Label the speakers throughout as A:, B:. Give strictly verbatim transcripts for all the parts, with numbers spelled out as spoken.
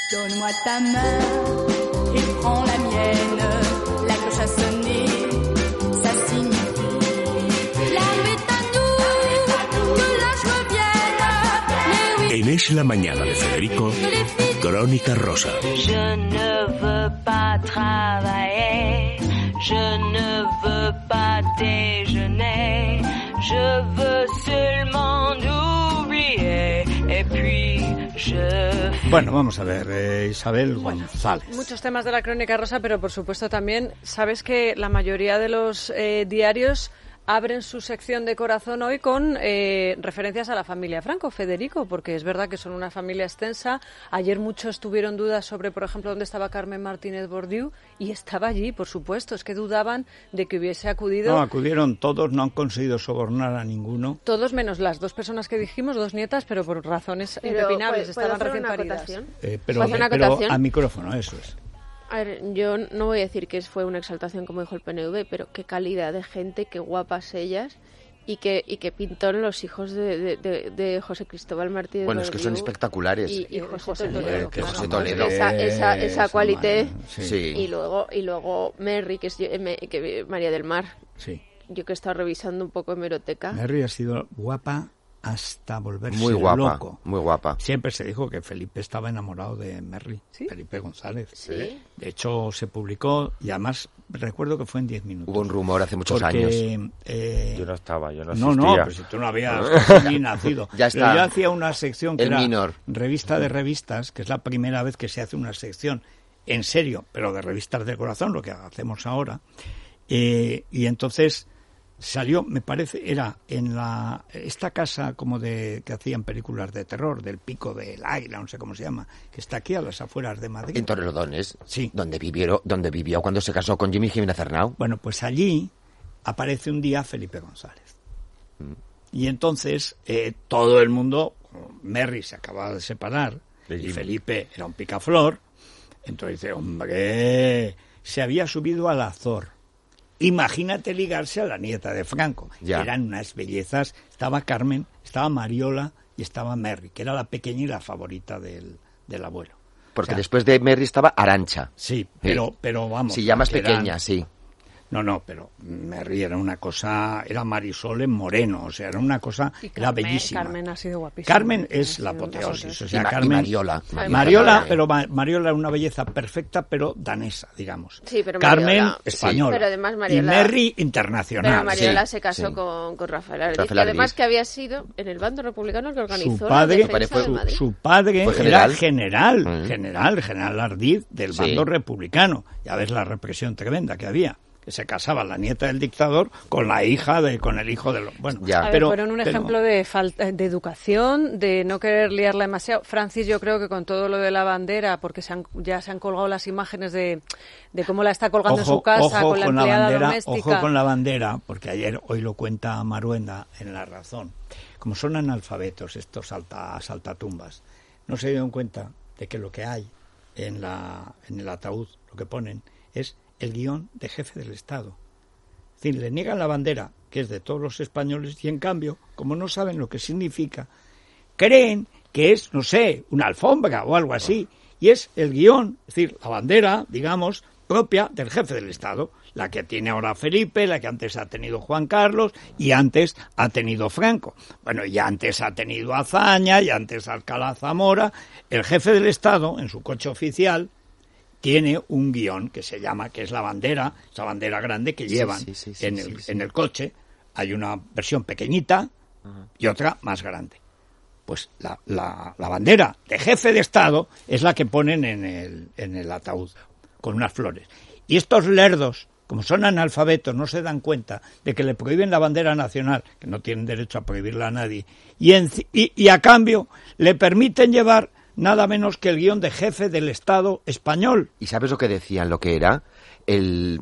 A: Donne-moi ta main et prends la mienne. La cloche a sonné, ça signifie l'arme est à nous, que la joie vienne.
B: En Es la Mañana de Federico, Crónica Rosa.
C: Je ne veux pas travailler, je ne veux pas déjeuner, je veux seulement oublier et puis je...
D: Bueno, vamos a ver, eh, Isabel González.
E: Muchos temas de la Crónica Rosa, pero por supuesto también sabes que la mayoría de los eh, diarios abren su sección de corazón hoy con eh, referencias a la familia Franco, Federico, porque es verdad que son una familia extensa. Ayer muchos tuvieron dudas sobre, por ejemplo, dónde estaba Carmen Martínez Bordiú, y estaba allí, por supuesto. Es que dudaban de que hubiese acudido.
D: No, acudieron todos, no han conseguido sobornar a ninguno.
E: Todos menos las dos personas que dijimos, dos nietas, pero por razones
F: pero,
E: impepinables,
F: ¿puedo,
E: estaban
F: ¿puedo
E: recién
F: una
E: paridas.
D: Eh, pero,
F: ¿Puedo hacer una
D: pero
F: acotación?
D: a micrófono, eso es.
F: A ver, yo no voy a decir que fue una exaltación como dijo el P N V, pero qué calidad de gente, qué guapas ellas, y que y que pintó los hijos de, de, de, de José Cristóbal Martínez.
G: Bueno, es que son espectaculares.
F: Y, y José,
E: José
F: Toledo.
E: Toledo,
G: que
E: claro.
G: José Toledo.
F: Esa, esa, esa cualité.
D: Sí.
G: Sí.
F: Y luego, y luego Merry, que es eh, me- que, María del Mar.
D: Sí.
F: Yo que he estado revisando un poco hemeroteca.
D: Mary ha sido guapa hasta volverse
G: Muy guapa,
D: loco.
G: muy guapa.
D: Siempre se dijo que Felipe estaba enamorado de Merry,
E: ¿Sí?
D: Felipe González.
F: Sí.
D: De hecho, se publicó, y además recuerdo que fue en diez minutos.
G: Hubo un rumor hace muchos
D: Porque,
G: años.
D: eh,
H: Yo no estaba, yo no
D: No,
H: asistía.
D: no, pero si tú no habías ni nacido.
G: Ya
D: Pero
G: está.
D: yo hacía una sección que
G: El
D: era
G: minor.
D: Revista de Revistas, que es la primera vez que se hace una sección en serio, pero de revistas de corazón, lo que hacemos ahora. Eh, y entonces salió, me parece, era en la esta casa como de que hacían películas de terror, del Pico del Águila, no sé cómo se llama, que está aquí a las afueras de Madrid.
G: En Torrelodones,
D: Sí.
G: donde vivió, donde vivió cuando se casó con Jimmy Jiménez Arnau.
D: Bueno, pues allí aparece un día Felipe González. Y entonces eh, todo el mundo, Merry se acababa de separar,
H: De
D: y
H: Jimmy.
D: Felipe era un picaflor, entonces dice, hombre, se había subido al Azor. Imagínate ligarse a la nieta de Franco.
G: Ya.
D: Eran unas bellezas. Estaba Carmen, estaba Mariola y estaba Merry, que era la pequeña y la favorita del, del abuelo.
G: Porque
D: O sea,
G: después de Merry estaba Arantxa.
D: Sí, pero, pero vamos.
G: Sí, ya más
D: que eran-
G: pequeña, sí.
D: No, no, pero Merry era una cosa, era Marisol en moreno, o sea, era una cosa,
E: Y
D: era
E: Carmen-
D: bellísima.
E: Carmen ha sido guapísima.
D: Carmen es
E: Ha
D: la
E: sido un
D: apoteosis,
E: caso.
D: o sea,
G: Y Ma- y
D: Carmen...
G: Mariola.
F: Ay,
D: Mariola,
F: Mariola.
D: pero Ma- Mariola era una belleza perfecta, pero danesa, digamos.
F: Sí, pero
D: Carmen,
F: Mariola-
D: española.
F: Sí, pero además
D: Y
F: Mariola-
D: Merry, internacional.
F: Pero Mariola
G: sí,
F: se casó
G: sí.
F: con, con Rafael Ardíz,
G: Rafael
F: que además
G: Ardíz.
F: que había sido en el bando republicano el que organizó
D: Su padre,
F: la defensa de
D: su,
F: Madrid.
D: su padre
G: Fue
D: era
G: general.
D: general,
G: Mm.
D: general, general Ardíz del
G: Sí.
D: bando republicano. Ya ves la represión tremenda que había, que se casaba la nieta del dictador con la hija de, con el hijo de los, bueno,
G: Ya.
E: A ver,
D: pero
E: fueron un
D: pero-
E: ejemplo de falta de educación, de no querer liarla demasiado. Francis, yo creo que con todo lo de la bandera, porque se han, ya se han colgado las imágenes de, de cómo la está colgando en su casa
D: ojo
E: con la
D: con
E: empleada
D: bandera,
E: doméstica.
D: Ojo con la bandera, porque ayer, hoy lo cuenta Maruenda en La Razón. Como son analfabetos estos salta, saltatumbas, no se dieron cuenta de que lo que hay en, la, en el ataúd, lo que ponen, es el guión de jefe del Estado. Es decir, le niegan la bandera, que es de todos los españoles, y en cambio, como no saben lo que significa, creen que es, no sé, una alfombra o algo así, y es el guión, es decir, la bandera, digamos, propia del jefe del Estado, la que tiene ahora Felipe, la que antes ha tenido Juan Carlos y antes ha tenido Franco. Bueno, y antes ha tenido Azaña y antes Alcalá Zamora. El jefe del Estado, en su coche oficial, tiene un guión que se llama, que es la bandera, esa bandera grande que
G: Sí,
D: llevan
G: sí, sí, sí,
D: en,
G: sí,
D: el,
G: sí.
D: en el coche. Hay una versión pequeñita y otra más grande. Pues la, la, la bandera de jefe de Estado es la que ponen en el, en el ataúd, con unas flores. Y estos lerdos, como son analfabetos, no se dan cuenta de que le prohíben la bandera nacional, que no tienen derecho a prohibirla a nadie, y, en, y, y a cambio le permiten llevar nada menos que el guión de jefe del Estado español.
G: ¿Y sabes lo que decían? Lo que era el,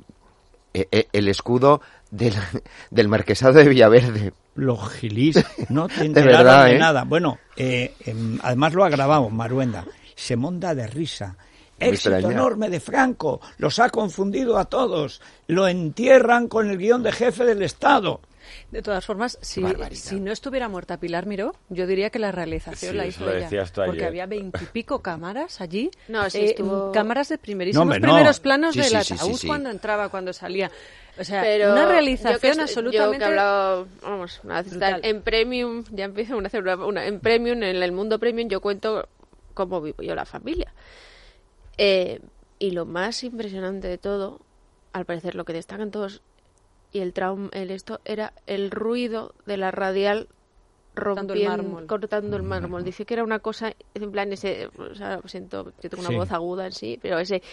G: el, el escudo del, del marquesado de Villaverde.
D: Los gilis no te
G: De
D: enteraron de,
G: verdad, ¿eh?
D: nada. Bueno, eh, eh, además lo agravamos, Maruenda. Se monta de risa.
G: Me
D: Éxito
G: extraña.
D: enorme de Franco. Los ha confundido a todos. Lo entierran con el guión de jefe del Estado.
E: De todas formas, si,
G: Barbaridad.
E: si no estuviera muerta Pilar Miró, yo diría que la realización
H: Sí,
E: la
H: eso
E: hizo
H: lo
E: ella.
H: decías tú
E: Porque
H: ayer.
E: había veintipico cámaras allí.
F: No, sí,
E: eh,
F: estuvo-
E: cámaras de primerísimos
D: No, hombre, no.
E: primeros planos
G: Sí,
E: del
G: sí, sí,
E: ataúd
G: sí, sí.
E: cuando entraba, cuando salía. O sea,
F: Pero
E: una
F: yo
E: realización
F: que, estoy-
E: absolutamente...
F: Yo que he hablado, vamos, a citar,
E: brutal.
F: en Premium, ya empiezo a hacer una, una- en Premium, en el mundo Premium, yo cuento cómo vivo yo la familia. Eh, y lo más impresionante de todo, al parecer lo que destacan todos, y el trauma, el esto, era el ruido de la radial
E: Cortando el
F: rompiendo,
E: mármol.
F: cortando el mármol. Dice que era una cosa, en plan, ese, o sea, lo siento, yo tengo una
D: Sí.
F: voz aguda en sí, pero ese...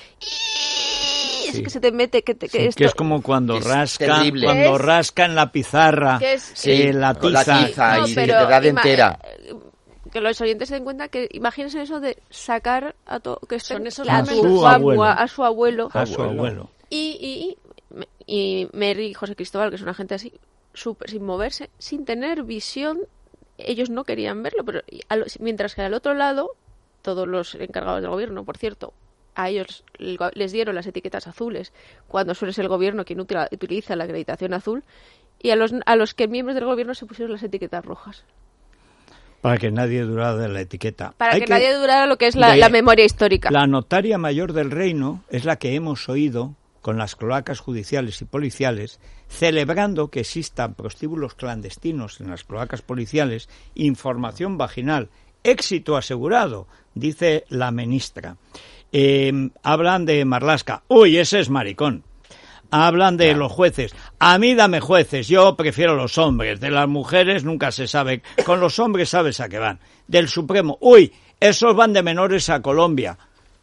F: Es que se te mete, que, te, que
D: Sí,
F: esto...
D: que es como cuando
G: Es
D: rasca,
G: terrible.
D: cuando
F: Es-
D: rasca en la pizarra,
F: que es-
D: eh, la
G: con la
D: tiza.
G: tiza.
F: No,
G: y
F: pero
G: te da de
F: ima-
G: entera.
F: eh, que los oyentes se den cuenta que imagínense eso de sacar a todo que
E: Son
F: estén
E: esos
F: a,
E: momentos.
F: su,
D: A su abuelo.
F: a su abuelo
D: A su abuelo.
F: y, y, y Mary y José Cristóbal, que es una gente así súper sin moverse, sin tener visión. Ellos no querían verlo, pero a lo- mientras que al otro lado todos los encargados del gobierno, por cierto, a ellos les dieron las etiquetas azules cuando suele ser el gobierno quien utila- utiliza la acreditación azul, y a los a los que miembros del gobierno se pusieron las etiquetas rojas
D: Para que nadie durara de la etiqueta.
F: para
D: Hay
F: que, nadie durara lo que es la,
D: de-
F: la memoria histórica.
D: La notaria mayor del reino es la que hemos oído con las cloacas judiciales y policiales, celebrando que existan prostíbulos clandestinos en las cloacas policiales, información vaginal, éxito asegurado, dice la ministra. Eh, hablan de Marlaska, uy, ese es maricón. Hablan de los jueces. A mí dame jueces, yo prefiero los hombres. De las mujeres nunca se sabe. Con los hombres sabes a qué van. Del Supremo, uy, esos van de menores a Colombia.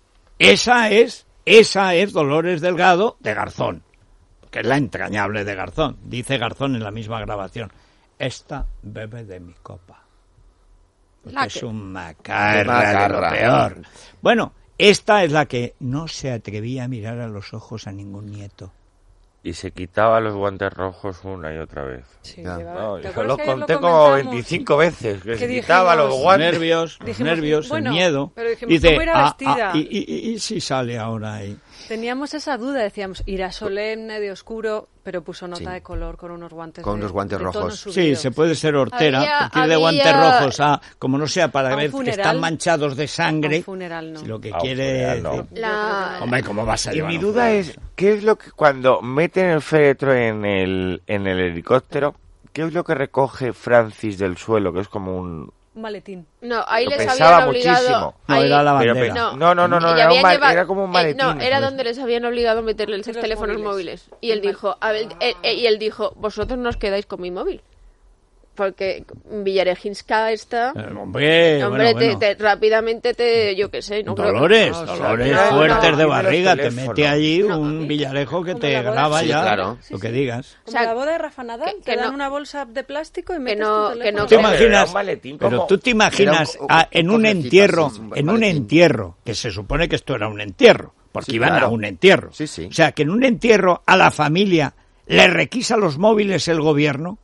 D: Esa es, esa es Dolores Delgado de Garzón, que es la entrañable de Garzón. Dice Garzón en la misma grabación. Esta bebe de mi copa. Porque
F: La
D: es
F: que-
D: un macarra,
G: Macarra.
D: de lo peor. Bueno, esta es la que no se atrevía a mirar a los ojos a ningún nieto.
H: Y se quitaba los guantes rojos una y otra vez.
E: Sí,
D: Ya.
E: llevaba-
H: No,
E: ¿te
H: yo
E: acuerdas
H: lo
E: que ayer
H: conté
E: lo
H: como
E: comentamos?
H: veinticinco veces, que
E: ¿Qué
H: se
E: dijimos?
H: quitaba los
D: Los
H: guantes.
D: nervios, los
E: Dijimos,
D: nervios,
E: bueno,
D: el miedo.
E: pero dijimos,
D: Dice,
E: ¿cómo irá
D: ah,
E: vestida?
D: ah, y, y- y- y si sale ahora ahí.
E: Teníamos esa duda, decíamos, irá solemne, de oscuro, pero puso nota
G: Sí.
E: de color con unos guantes
G: Con
E: de-
G: unos guantes
E: de tono
G: rojos.
D: Sí,
E: subido.
D: se puede ser hortera,
F: Había-
D: porque ir de
F: había-
D: guantes rojos a, como no sea para
E: a un
D: ver que
E: funeral.
D: están manchados de sangre,
E: A un funeral no.
D: si lo que
H: A un
D: quiere
H: funeral no.
D: decir-
F: La-
D: Hombre, ¿cómo vas a
H: Y
D: llevar
H: mi
D: un
H: duda
D: funeral?
H: es, ¿qué es lo que cuando meten el féretro en el, en el helicóptero, qué es lo que recoge Francis del suelo? Que es como un...
E: Un maletín.
F: No, ahí
H: Lo
F: les
H: pesaba
F: habían obligado.
H: muchísimo.
D: No,
F: ahí-
D: era la
H: Pero
D: bandera.
H: pe- no, no, no, no,
F: y le
H: era,
F: habían
H: un mal-
F: llevado-
H: era como un
F: eh,
H: maletín.
F: no, era
H: ¿sabes?
F: donde les habían obligado a meterle el
E: Sí, los
F: teléfonos
E: móviles.
F: móviles. Y él
E: Vale.
F: dijo, a ver, eh, eh, y él dijo, vosotros no os quedáis con mi móvil. Porque Villareginska está...
D: Eh, hombre,
F: Hombre,
D: bueno,
F: te-
D: bueno.
F: te- rápidamente te... Yo qué sé, no creo que-
D: Dolores,
H: No, o sea,
D: dolores
H: no,
D: fuertes
F: no,
D: de
H: no,
D: barriga,
H: los
D: te mete
H: teléfonos.
D: allí
F: No,
D: un Villarejo que
E: como
D: te
E: la boda.
D: graba
G: Sí,
D: ya
G: claro.
D: lo que digas.
E: Como
F: sea,
E: la boda de Rafa Nadal,
F: que-
E: te
F: que
E: dan
F: no-
E: una bolsa de plástico y
F: que
E: metes
F: no-
E: tu
F: que
E: teléfono.
F: no
D: ¿Tú te
F: creo.
H: Pero era
D: imaginas?
H: un maletín
D: Pero
H: como-
D: tú te imaginas
G: Era un-
D: ah, en un
G: un
D: entierro,
G: cofrecito, sí, un
D: en un
G: maletín.
D: entierro, que se supone que esto era un entierro, porque
G: Sí,
D: iban
G: claro.
D: a un entierro.
G: Sí, sí.
D: O sea, que en un entierro a la familia le requisa los móviles el gobierno.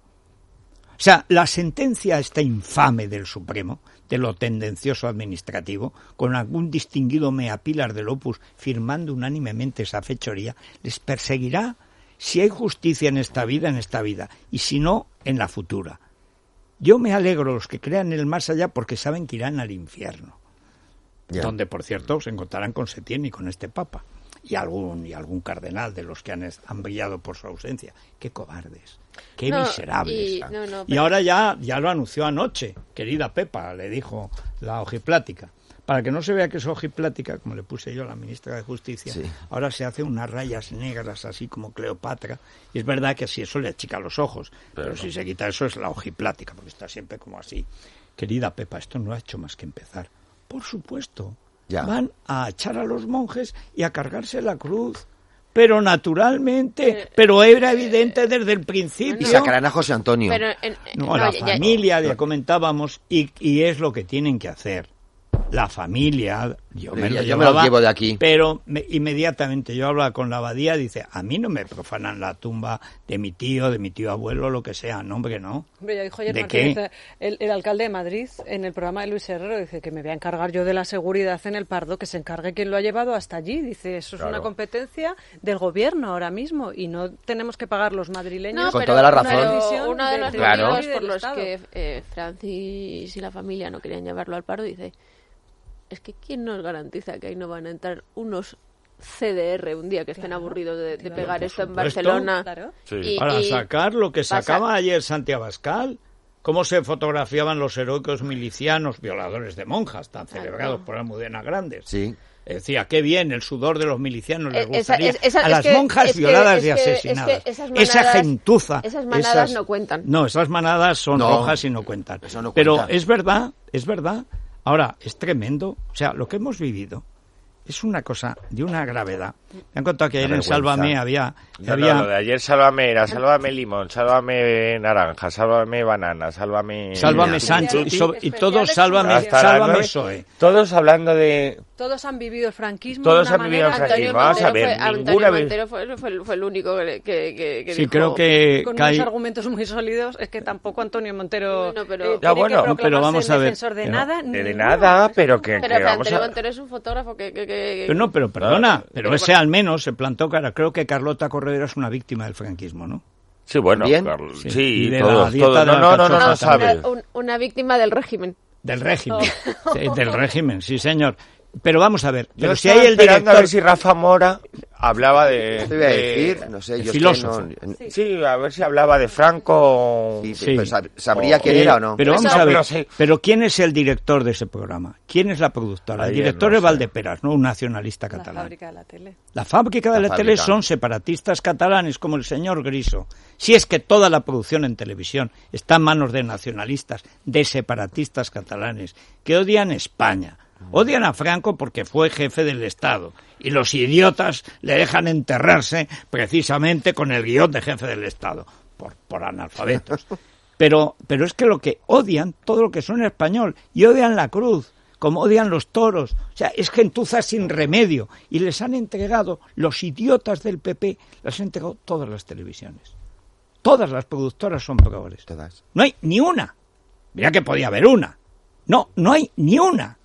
D: O sea, la sentencia esta infame del Supremo, de lo tendencioso administrativo, con algún distinguido meapilar del Opus firmando unánimemente esa fechoría, les perseguirá si hay justicia en esta vida, en esta vida, y si no, en la futura. Yo me alegro los que crean en el más allá porque saben que irán al infierno,
G: Ya.
D: donde, por cierto, se encontrarán con Setién y con este Papa, y algún, y algún cardenal de los que han, han brillado por su ausencia. ¡Qué cobardes! ¡Qué
F: No,
D: miserables!
F: y-
D: ah.
F: no, no,
D: Y
F: pero-
D: ahora ya, ya lo anunció anoche, querida Pepa, le dijo la ojiplática. Para que no se vea que es ojiplática, como le puse yo a la ministra de Justicia,
G: Sí.
D: ahora se hace unas rayas negras así como Cleopatra, y es verdad que así eso le achica los ojos, pero,
H: Pero
D: si
H: no.
D: se quita eso es la ojiplática, porque está siempre como así. Querida Pepa, esto no ha hecho más que empezar. Por supuesto,
G: Ya.
D: van a echar a los monjes y a cargarse la cruz. Pero naturalmente, pero era evidente desde el principio.
G: Y sacarán a José Antonio.
F: Pero en-
D: No,
F: no,
D: la
F: ya- ya-
D: familia, ya comentábamos, y, y es lo que tienen que hacer. La familia Yo
G: Yo
D: me, lo,
G: yo me
D: llevaba,
G: lo llevo de aquí.
D: Pero me, inmediatamente yo hablaba con la abadía, dice, a mí no me profanan la tumba de mi tío, de mi tío abuelo, lo que sea. No, hombre, no.
E: Hombre, ya dijo ayer
D: ¿De
E: Martínez,
D: qué?
E: el, el alcalde de Madrid, en el programa de Luis Herrero, dice que me voy a encargar yo de la seguridad en el Pardo, que se encargue quien lo ha llevado hasta allí. Dice, eso es
H: Claro.
E: una competencia del gobierno ahora mismo y no tenemos que pagar los madrileños.
F: No,
G: Con
F: pero
G: toda la
F: una-
G: razón.
F: pero
E: decisión
F: uno de
E: del
F: los
G: Claro.
F: motivos
E: del
F: por los
E: Estado.
F: que eh, Francis y la familia no querían llevarlo al paro, dice, es que ¿quién nos garantiza que ahí no van a entrar unos C D R un día que estén
E: Claro,
F: aburridos de, de
E: claro,
F: pegar
D: por
F: esto en
D: supuesto.
F: Barcelona?
E: Claro.
H: Sí.
F: Y-
D: Para
F: y
D: sacar lo que
F: pasa-
D: sacaba ayer Santi Abascal, cómo se fotografiaban los heroicos milicianos violadores de monjas, tan celebrados por Almudena Grandes.
G: Sí.
D: Decía, qué bien, el sudor de los milicianos les
F: Eh, esa-
D: gustaría.
F: es- esa-
D: a
F: es
D: las
F: que-
D: monjas
F: es que-
D: violadas
F: es
D: y
F: que- es que
D: asesinadas.
F: esas
D: esa
F: manadas-
D: gentuza.
F: esas manadas no cuentan.
D: No, esas manadas son
G: No,
D: rojas y no cuentan.
G: eso no
D: Pero
G: cuenta.
D: es verdad, es verdad. Ahora, es tremendo. O sea, lo que hemos vivido es una cosa de una gravedad. Me han contado que ayer
G: Una
D: en
G: vergüenza.
D: Sálvame había...
H: No,
D: había
H: no, lo de ayer sálvame era sálvame limón, sálvame naranja, sálvame banana, sálvame...
D: Sálvame
G: Mira,
D: Sánchez y,
E: Tutti,
D: sobre- y todos
E: especiales
D: sálvame,
H: Hasta las
D: sálvame
H: nueve,
D: Psoe.
H: Todos hablando de...
E: Todos han vivido el franquismo
H: Todos
E: de una
H: han vivido el
E: manera
H: franquismo.
F: Antonio
H: Vamos a
F: Montero
H: ver,
F: fue,
H: ninguna
F: Antonio
H: vez-
F: Montero fue, fue, fue el único que, que, que, que
D: Sí,
F: dijo...
D: creo que,
E: con
D: que hay-
E: unos argumentos muy sólidos. Es que tampoco Antonio Montero
F: Bueno, pero-
E: eh,
F: Ya,
E: tiene
H: bueno,
E: que
H: pero
E: proclamarse
D: vamos a ver,
E: defensor de
D: pero-
E: nada.
H: De, de
E: ninguno.
H: nada, pero que,
F: Pero
H: que
F: que
H: vamos
F: Antonio
H: a...
F: Montero es un fotógrafo que... que, que-
D: Pero no, pero perdona,
H: Claro.
D: pero ese al menos se plantó cara. Creo que Carlota Corredera es una víctima del franquismo, ¿no?
H: Sí, bueno,
G: ¿Bien?
H: Carlos,
D: Sí.
H: sí,
D: Y de la
H: todos,
D: dieta
H: todos.
D: de
H: No,
D: la
H: no, no, no,
D: cachofa
H: no sabe.
F: una, un- una víctima del régimen.
D: Del régimen. Sí, del régimen, sí, señor. Pero vamos a ver,
H: Yo
D: pero si
H: estaba
D: hay el
H: esperando a
D: director...
H: ver si Rafa Mora hablaba de...
G: Te iba a
H: de-
G: decir, no sé,
D: el
G: yo es que
D: filósofo.
G: no-
H: Sí, a ver si hablaba de Franco...
G: Sí,
D: Sí.
G: pero sab- ¿sabría quién
D: Eh,
G: era o no?
D: Pero vamos
H: No,
D: a ver,
H: pero sí.
D: pero ¿quién es el director de ese programa? ¿Quién es la productora? El
H: Ayer
D: director
H: no
D: es
H: sé.
D: Valdeperas, ¿no? Un nacionalista
E: La
D: catalán.
E: fábrica de la tele.
D: La fábrica de la,
G: La
D: tele
G: fábrica.
D: son separatistas catalanes como el señor Griso. Si es que toda la producción en televisión está en manos de nacionalistas, de separatistas catalanes, que odian España. Odian a Franco porque fue jefe del Estado. Y los idiotas le dejan enterrarse precisamente con el guión de jefe del Estado. Por, por analfabetos. Pero, pero es que lo que odian, todo lo que suena español, y odian la cruz, como odian los toros. O sea, es gentuza sin remedio. Y les han entregado, los idiotas del P P, les han entregado todas las televisiones. Todas las productoras son progres.
G: Todas.
D: No hay ni una. Mira que podía haber una. No, no hay ni una.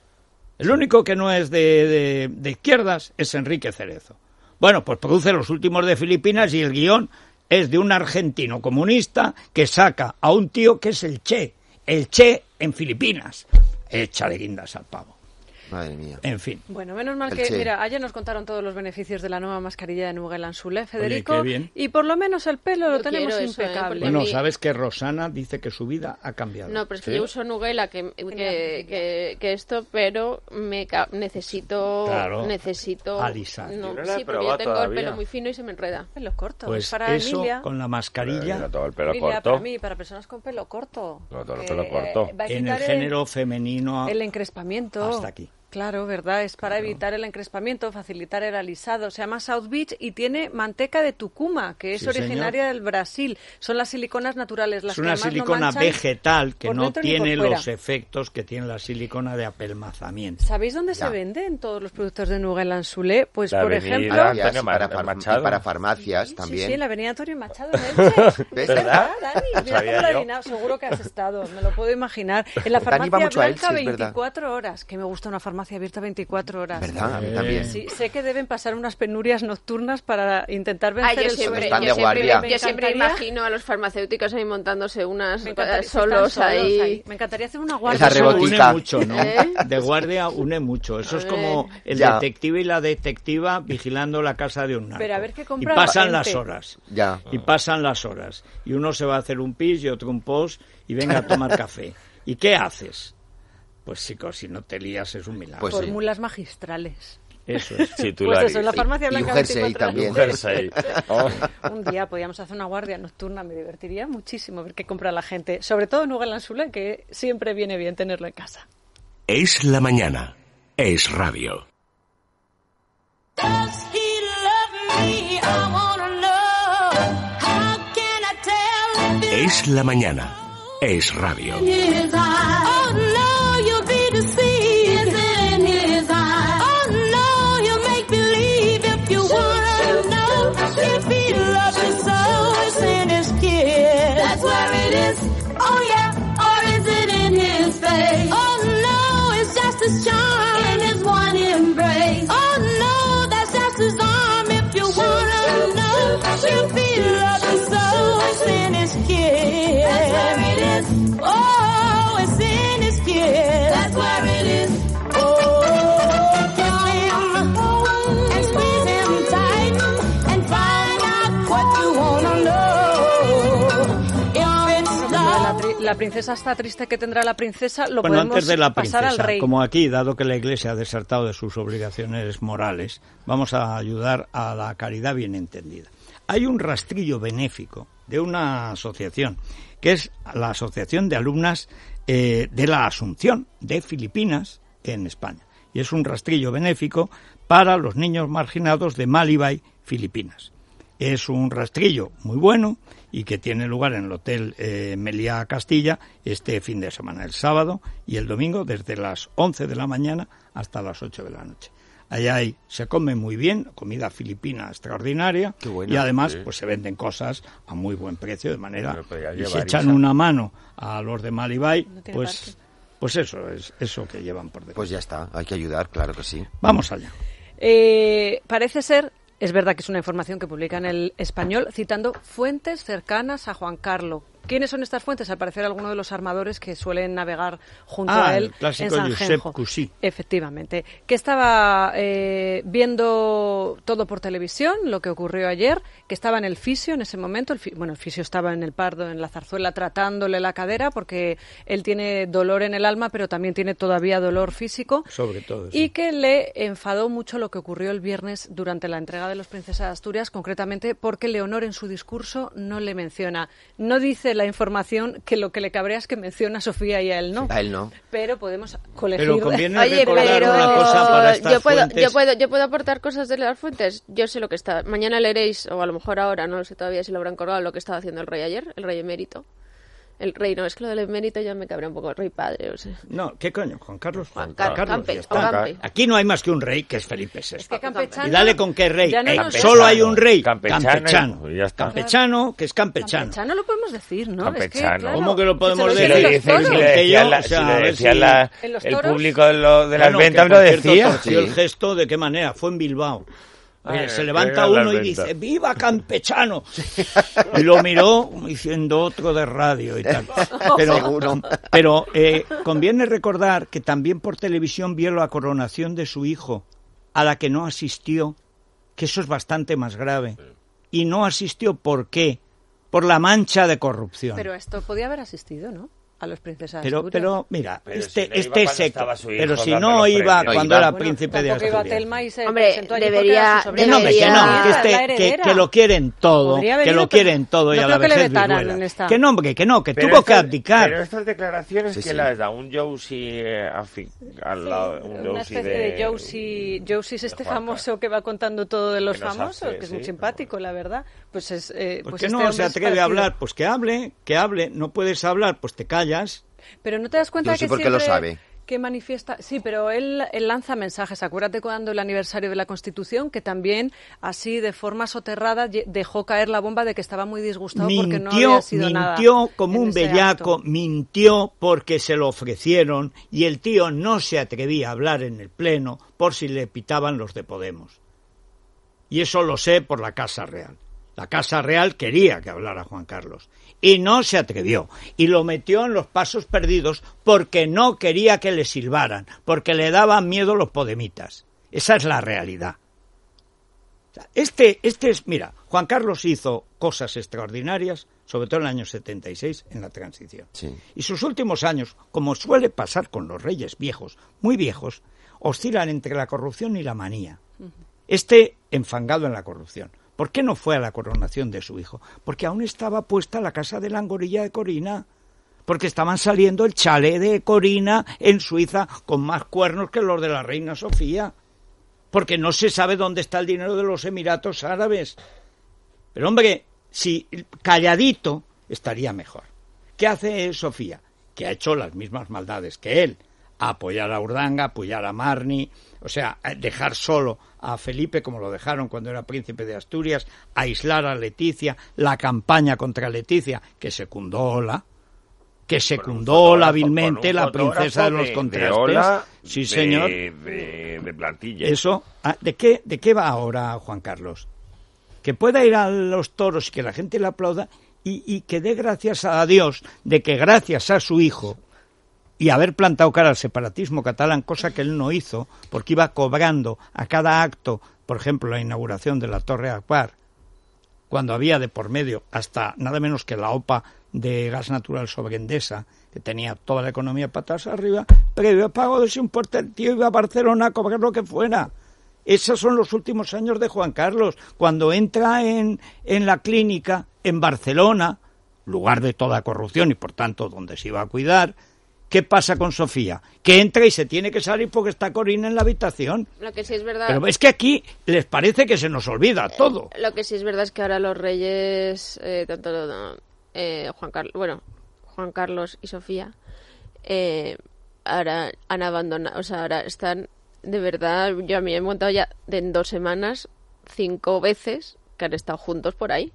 D: El único que no es de, de, de izquierdas es Enrique Cerezo. Bueno, pues produce Los Últimos de Filipinas y el guión es de un argentino comunista que saca a un tío que es el Che. El Che en Filipinas. Échale guindas al pavo.
G: Madre mía.
D: En fin.
E: Bueno, menos mal
G: El
E: que,
G: Che.
E: mira, ayer nos contaron todos los beneficios de la nueva mascarilla de Nugel Anzulé, Federico,
D: qué bien.
E: y por lo menos el pelo lo
F: Yo
E: tenemos
F: quiero eso, ¿eh?
E: impecable.
F: Porque-
D: Bueno,
F: mí-
D: sabes que Rosana dice que su vida ha cambiado.
F: No, pero es que
H: ¿Sí?
F: yo uso Nugela que, que, que, que esto, pero me ca- necesito
D: Claro,
F: necesito
D: alisar.
F: No,
H: Yo no la he
F: sí, porque yo
H: probado
F: tengo
H: todavía.
F: el pelo muy fino y se me enreda.
E: Pelo corto.
D: Pues
E: es para
D: eso
E: Emilia.
D: con la
H: Mira,
D: mascarilla
H: todo el pelo
E: Emilia,
H: corto.
E: para mí, para personas con pelo corto.
H: No, todo el
E: que,
H: pelo corto.
E: eh, va a
D: en el
E: quitar
D: género femenino.
E: El encrespamiento.
D: Hasta aquí.
E: Claro, ¿verdad? Es para evitar el encrespamiento, facilitar el alisado. Se llama South Beach y tiene manteca de tucuma, que es
D: Sí,
E: originaria
D: señor.
E: del Brasil. Son las siliconas naturales, las
D: Es
E: que
D: una
E: además no
D: silicona
E: manchan
D: vegetal que
E: por
D: no
E: dentro ni por
D: tiene
E: fuera.
D: los efectos que tiene la silicona de apelmazamiento.
E: ¿Sabéis dónde
G: Ya.
E: se venden todos los productos de Nugel Anzulé? Pues,
H: La
E: por
H: avenida
E: ejemplo...
H: Antonio
G: Farmacias,
H: Ma-
G: para, far-
H: Machado.
G: y para farmacias
E: Sí,
G: también.
E: sí, en la avenida Antonio Machado en Elche.
G: ¿Ves?
H: ¿Verdad?
E: Dani? Mira
H: Sabía
E: cómo lo he
H: yo.
E: adivinado. Seguro que has estado, me lo puedo imaginar. En la
G: Dani
E: farmacia
G: va mucho a
E: Blanca,
G: Elche, es verdad.
E: veinticuatro horas. Que me gusta una farmacia abierta veinticuatro horas.
G: ¿Verdad? A mí
D: Eh,
G: también.
E: Sí, sé que deben pasar unas penurias nocturnas para intentar
F: Ah,
E: vencer
F: yo
E: el
F: siempre,
G: están
F: yo
G: de
F: siempre,
G: guardia.
F: yo siempre
E: Me encantaría-
F: imagino a los farmacéuticos ahí montándose unas
E: Me encantaría-
F: eh,
E: si están
F: solos ahí.
E: Me encantaría hacer una
G: Esa
E: guardia.
D: Eso
G: rebotica.
D: une mucho, ¿no?
F: ¿Eh?
D: De guardia une mucho. Eso
F: A
D: es como
F: ver.
D: el
G: Ya.
D: detective y la detectiva vigilando la casa de un narco.
E: Pero a ver qué
D: y
E: compra
D: pasan
E: la
D: las
E: gente.
D: horas.
G: Ya.
D: Y pasan las horas. Y uno se va a hacer un pis y otro un post y venga a tomar café. ¿Y qué haces? Pues chicos, si no te lías es un milagro.
G: Pues sí.
E: Fórmulas magistrales.
D: Eso es.
E: Pues
H: Titulares.
E: eso, en la farmacia
G: Y un
E: Blanca
G: jersey
E: veinticuatro
G: también.
E: horas.
H: Jersey. Oh.
E: Un día podíamos hacer una guardia nocturna, me divertiría muchísimo ver qué compra la gente. Sobre todo Nugel Anzulé, que siempre viene bien tenerlo en casa.
B: Es la mañana. Es radio.
A: Does he love me? I wanna know. How can I tell if
B: Es la mañana. Es radio.
A: in his eyes? Oh no, you'll be deceived. It's in his eyes.
E: la princesa está triste, ¿qué tendrá la princesa? Lo
D: bueno,
E: podemos
D: antes de la
E: pasar
D: princesa,
E: al rey.
D: como aquí, dado que la Iglesia ha desertado de sus obligaciones morales, vamos a ayudar a la caridad bien entendida. Hay un rastrillo benéfico de una asociación, que es la Asociación de Alumnas eh, de la Asunción de Filipinas en España. Y es un rastrillo benéfico para los niños marginados de Malibay, Filipinas. Es un rastrillo muy bueno y que tiene lugar en el Hotel eh, Meliá Castilla este fin de semana, el sábado y el domingo, desde las once de la mañana hasta las ocho de la noche. Allá hay, se come muy bien, comida filipina extraordinaria.
G: Qué bueno,
D: y además
H: sí.
D: pues se venden cosas a muy buen precio, de manera
H: Me podría
D: y
H: llevar,
D: si echan
H: Isa.
D: una mano a los de Malibay,
E: No tiene
D: pues,
E: parque.
D: pues eso es eso que llevan por detrás.
G: Pues ya está, hay que ayudar, claro que sí.
D: Vamos allá.
E: Eh, parece ser, es verdad que es una información que publica en El Español, citando fuentes cercanas a Juan Carlos. ¿Quiénes son estas fuentes? Al parecer, alguno de los armadores que suelen navegar junto
D: Ah,
E: a él
D: el clásico
E: en
D: Josep
E: Sanjenjo.
D: Cusí.
E: Efectivamente. Que estaba eh, viendo todo por televisión, lo que ocurrió ayer, que estaba en el fisio en ese momento. El fi- bueno, el fisio estaba en el Pardo, en la Zarzuela, tratándole la cadera, porque él tiene dolor en el alma, pero también tiene todavía dolor físico.
D: Sobre todo, sí.
E: Y que le enfadó mucho lo que ocurrió el viernes durante la entrega de los Princesas de Asturias, concretamente porque Leonor en su discurso no le menciona. No dice la información que lo que le cabrea es que menciona a Sofía y a él no.
G: A él no.
E: Pero podemos colegir...
D: Pero conviene
F: Oye,
D: recordar
F: pero
D: una cosa para estas
F: yo puedo,
D: fuentes.
F: yo puedo, yo puedo aportar cosas de las fuentes. Yo sé lo que está. Mañana leeréis, o a lo mejor ahora, no lo sé todavía si lo habrán colgado, lo que estaba haciendo el rey ayer, el rey emérito. El rey, no, es que lo del emérito ya me cabrea un poco, el rey padre, o sea.
D: No, ¿qué coño? Juan Carlos.
F: Juan Car-
D: Carlos,
F: Campe,
D: ya
F: o
D: está.
F: Campe.
D: Aquí no hay más que un rey, que es Felipe sexto.
E: Es que campechano...
D: Y dale con qué rey.
E: ya no
D: Eh,
E: nos-
D: solo hay un rey,
H: Campechano,
D: campechano.
H: y ya está.
D: Campechano, que es campechano.
E: Campechano lo podemos decir, ¿no? Es que,
H: Campechano.
E: claro,
D: ¿Cómo que lo podemos
E: se
H: Si
E: dicen
H: lo
D: decir?
E: los
H: dice, si
E: toros.
H: lo
D: Que
H: decía,
D: yo,
H: la,
D: o
H: si
D: sea,
H: lo
D: a ver
H: decía
D: si-
H: la-
E: ¿En los
H: el
E: toros?
H: público de, lo- de las
D: Bueno,
H: ventas
D: que,
H: lo
D: por cierto,
H: decía.
D: torció
G: sí.
D: el gesto, ¿de qué manera? Fue en Bilbao. Oye,
H: Ah,
D: se
H: que
D: levanta
H: eran las
D: uno y
H: ventas.
D: dice, ¡viva Campechano! Y lo miró diciendo otro de radio y tal. Pero,
G: Seguro.
D: pero eh, conviene recordar que también por televisión vio la coronación de su hijo, a la que no asistió, que eso es bastante más grave. Y no asistió, ¿por qué? Por la mancha de corrupción.
E: Pero esto podía haber asistido, ¿no? A los Princesas de
D: Pero,
E: Asturias.
D: pero mira,
H: Pero
D: este,
H: si no iba
D: este
H: cuando
D: seco.
H: estaba su hijo
D: Pero si
H: dando
D: no
H: los
D: iba
H: premios.
D: cuando
G: No
D: era
G: iba.
D: príncipe de
E: tampoco iba
D: Asturias.
E: Telma y se
F: Hombre,
E: presentó allí porque
F: debería-
E: era su sobrina.
D: Que no, hombre, que no,
F: Debería-
D: que, este,
E: La
D: que,
E: heredera.
D: que lo quieren todo,
E: Podría
D: que
E: haber
D: lo
E: ido,
D: quieren
E: pero
D: todo y
E: no
D: a la
E: creo que le
D: vejez
E: vetaran
D: viruela.
E: en esta.
D: Que no, hombre, que no, que
H: Pero
D: tuvo que
H: estas-
D: abdicar.
H: Pero estas declaraciones
G: Sí,
H: que
G: sí.
H: las da un Josie eh, afi- al lado, un
E: Una
H: Josie
E: especie de Josie. Josie es este
H: de Juanca.
E: famoso que va contando todo de los
H: Que nos
E: famosos,
H: hace,
E: que es
H: sí,
E: muy simpático, la verdad. Pues es. Eh,
D: ¿Por
E: pues
D: qué
E: este
D: no
E: hombre
D: se
E: es
D: atreve a
E: parecido.
D: hablar? Pues que hable, que hable. No puedes hablar, pues te callas.
E: Pero no te das cuenta
G: Yo sí
E: que
G: porque lo
E: siempre
G: sabe.
E: que manifiesta, sí, pero él, él lanza mensajes. Acuérdate cuando el aniversario de la Constitución, que también así de forma soterrada ye- dejó caer la bomba de que estaba muy disgustado porque no
D: Mintió,
E: había sido nada.
D: mintió como
E: en
D: un
E: ese
D: bellaco,
E: acto.
D: mintió porque se lo ofrecieron y el tío no se atrevía a hablar en el pleno por si le pitaban los de Podemos. Y eso lo sé por la Casa Real. La Casa Real quería que hablara Juan Carlos y no se atrevió y lo metió en los pasos perdidos porque no quería que le silbaran, porque le daban miedo los podemitas. Esa es la realidad. O sea, Este, este es, mira, Juan Carlos hizo cosas extraordinarias, sobre todo en el año setenta y seis, en la transición.
G: Sí.
D: Y sus últimos años, como suele pasar con los reyes viejos, muy viejos, oscilan entre la corrupción y la manía. Este enfangado en la corrupción. ¿Por qué no fue a la coronación de su hijo? Porque aún estaba puesta la casa de la Angorilla de Corina. Porque estaban saliendo el chalet de Corina en Suiza con más cuernos que los de la reina Sofía. Porque no se sabe dónde está el dinero de los Emiratos Árabes. Pero hombre, si calladito estaría mejor. ¿Qué hace Sofía? Que ha hecho las mismas maldades que él. Apoyar a Urdanga, apoyar a Marni, o sea, dejar solo a Felipe como lo dejaron cuando era príncipe de Asturias, aislar a Leticia, la campaña contra Leticia, que secundó Ola, que secundó
H: Con un fotógrafo-
D: hábilmente
H: con un
D: la princesa de
H: fotógrafo
D: los
H: de
D: contrastes.
H: Ola,
D: Sí,
H: de-
D: señor.
H: De, de plantilla.
D: Eso, ah, ¿de qué, ¿de qué va ahora Juan Carlos? Que pueda ir a los toros y que la gente le aplauda y, y que dé gracias a Dios de que gracias a su hijo y haber plantado cara al separatismo catalán, cosa que él no hizo, porque iba cobrando a cada acto, por ejemplo, la inauguración de la Torre Akbar, cuando había de por medio hasta nada menos que la OPA de gas natural sobre Endesa, que tenía toda la economía patas arriba, previo pago de su importe, el tío iba a Barcelona a cobrar lo que fuera. Esos son los últimos años de Juan Carlos, cuando entra en, en la clínica en Barcelona, lugar de toda corrupción y por tanto donde se iba a cuidar. ¿Qué pasa con Sofía? Que entra y se tiene que salir porque está Corina en la habitación.
F: Lo que sí es verdad.
D: Pero es que aquí les parece que se nos olvida todo.
F: Eh, lo que sí es verdad es que ahora los reyes, eh, tanto eh, Juan Carlos, bueno, Juan Carlos y Sofía, eh, ahora han abandonado, o sea, ahora están, de verdad, yo a mí me he montado ya de en dos semanas cinco veces que han estado juntos por ahí.